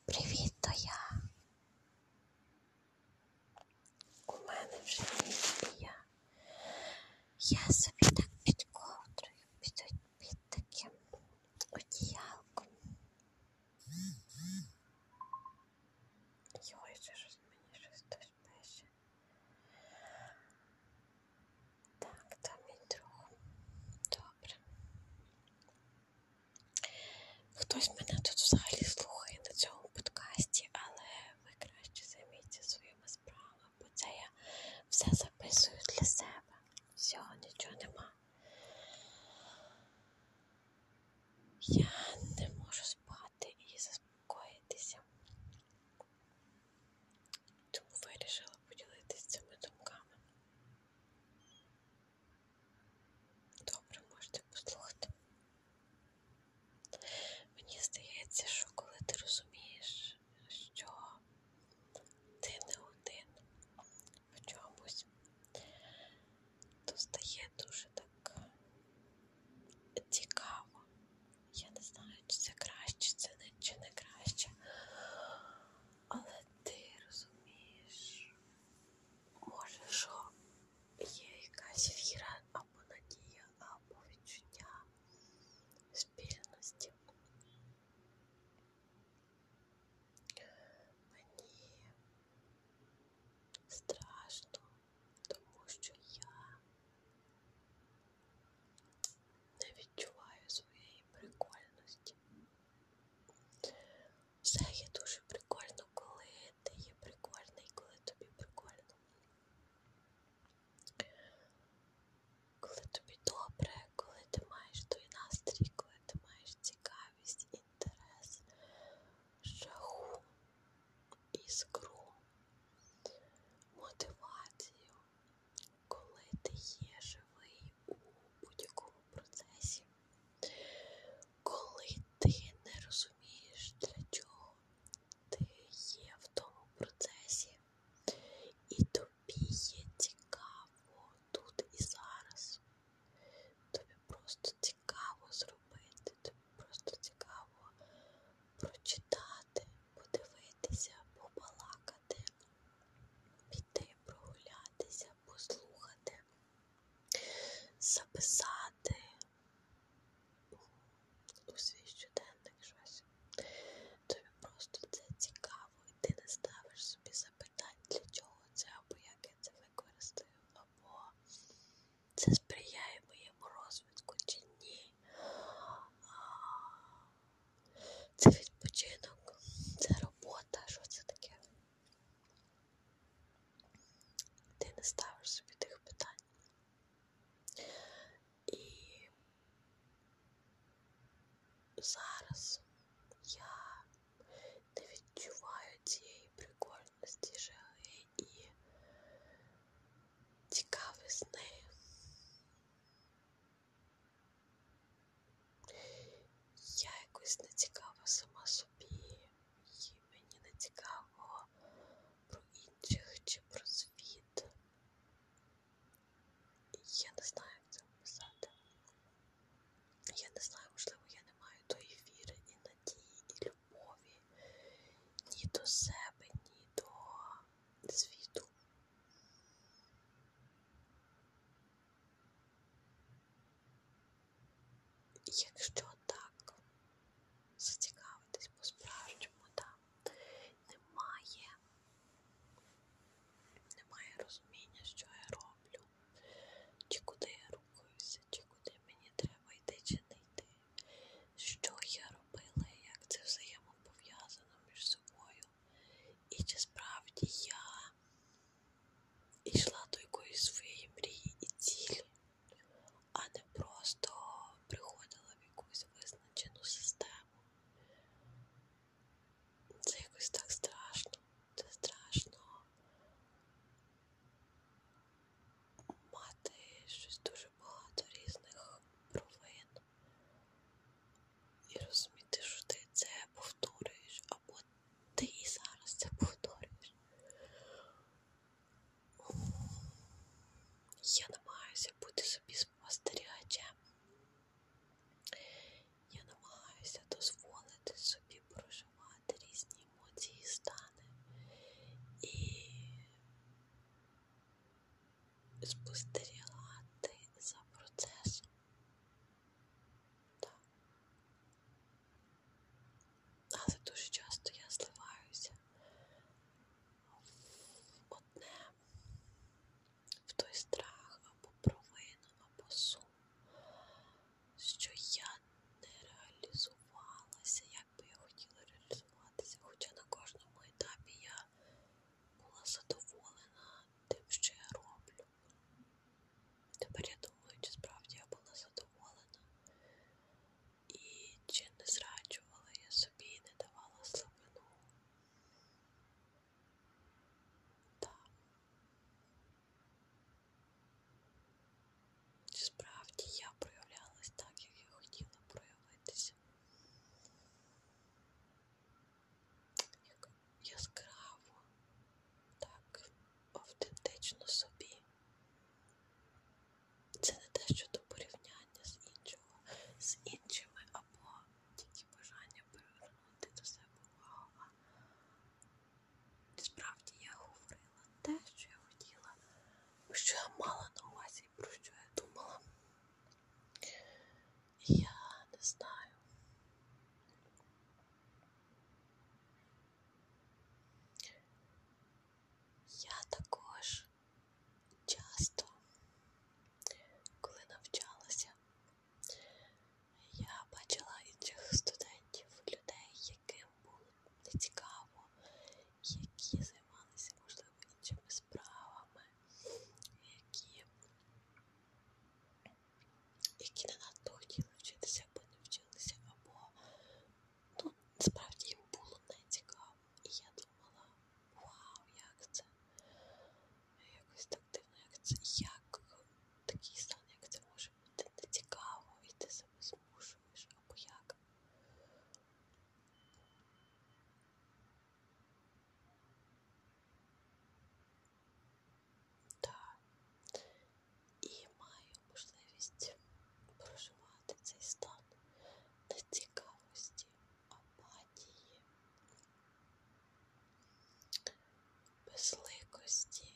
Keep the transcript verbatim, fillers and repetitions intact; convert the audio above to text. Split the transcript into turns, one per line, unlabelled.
Привіт, то я. У мене вже ніч і я. Я собі так під ковдрою, під, під таким одіялком. Йой, це щось мені щось хтось пише. Так, то мій друг. Добре. Хтось мене тут взагалі слухає на цьому подкасті, але ви краще займіться своїми справами, бо це я все записую для себе. Всього, нічого нема. Я не можу спати і заспокоїтися. Тому вирішила поділитися цими думками. Добре, можете послухати. Мені здається, що коли ти розумієш, що ти не один в чомусь, то стає дуже так цікаво. Я не знаю, чи це краще, це не, чи не краще. Але ти розумієш, може, що є якась віра або надія, або відчуття спільності. Мені страшно, тому що я не відчуваю своєї прикольності. Все є дуже прикольно, коли ти є прикольний, коли тобі прикольно. Коли тобі добре, коли ти маєш той настрій, коли ти маєш цікавість, інтерес, жагу, іскру, мотивацію, коли ти є живий у будь-якому процесі, коли ти не розумієш, для чого ти є в тому процесі, і тобі є цікаво тут і зараз. Тобі просто цікаво зробити, тобі просто цікаво прочитати, подивитися, побалакати, піти прогулятися, послухати, записати у свій щоденник щось. Тобі просто це цікаво, і ти не ставиш собі запитань, для чого це, або як я це використаю, або це сприяє моєму розвитку чи ні. Це відпочинок, це робота, що це таке? Ти не ставиш собі тих питань. І зараз я не відчуваю цієї прикольності, жаги і цікавизни. Я якось не цікава сама собі, і мені не цікаво про інших чи про світ. Я не знаю, як це описати. Я не знаю, можливо, я не маю тої віри і надії, і любові ні до себе, ні до світу. Якщо так, зацікавитись по-справжньому, там немає, немає розуміння, що я роблю, чи куди я рухаюся, чи куди мені треба йти, чи не йти, що я робила, як це взаємопов'язано між собою, я також часто, коли навчалася, я бачила інших студентів, людей, яким було нецікаво, які займалися, можливо, іншими справами, які, які не надто хотіли вчитися, або не вчилися, або, ну, справді їм було нецікаво. І я думала, вау, як це, якось так дивно, як це, як такий стан, як це може бути нецікаво, і ти себе змушуєш, або як. Так. І маю можливість проживати цей стан нецікавості, апатії, безликості,